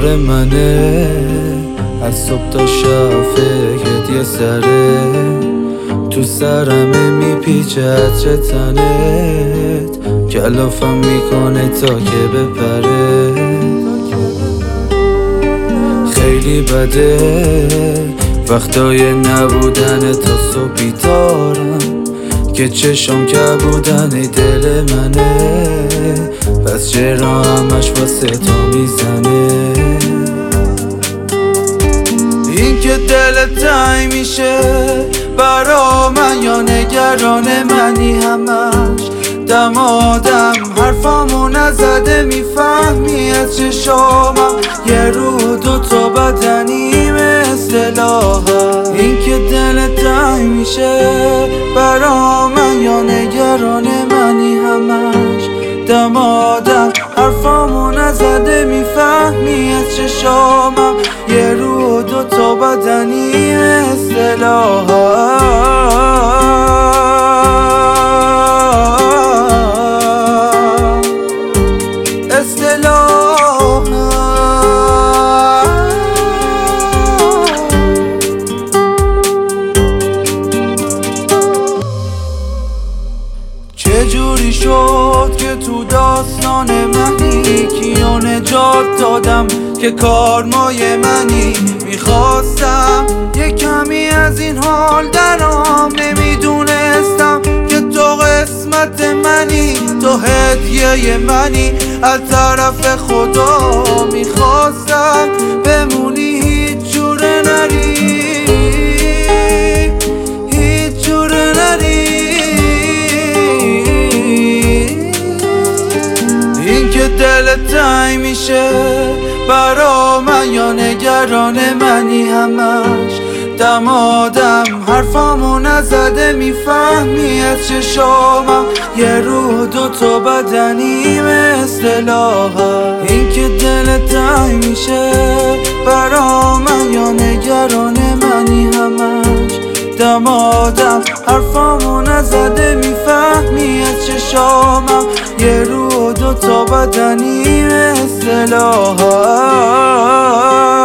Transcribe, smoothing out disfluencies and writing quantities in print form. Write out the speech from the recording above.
کار منه از صبح تا شب فکرت یه سره تو سرمه میپیچه عطر تنت کلافم میکنه تا که بپره خیلی بده وقتای نبودن تا صبح بیدارم که چشم کبودن دل منه پس چرا همش واسه تو میزنه این که دلت تنگ میشه برا من یا نگران منی همش دمادم حرفامو نزده میفهمی از چشامم یه رو دوتا بدنی مثل لاغر این که دلت تنگ میشه برا من یا نگران منی همش دمادم حرفامو نزده میفهمی از چشامم یه رو دوتا بدنی مثل چجوری شد که تو داستان منی کیو نجات دادم که کارمای منی میخواستم یه کمی از این حال درام نمیدونستم که تو قسمت منی تو هدیه منی از طرف خدا میخواستم بمونی هیچ جوره نری هیچ جوره نری این که دلت تنگ میشه برا من یا نگران منی همش دمادم حرفامو نزده میفهمی از چشامم یه رو دوتا بدنی مثل لاغر این که دلت تنگ میشه برا من یا نگران منی همش دمادم حرفامو نزده میفهمی از چشامم یه رو دوتا بدنی مثل لاغر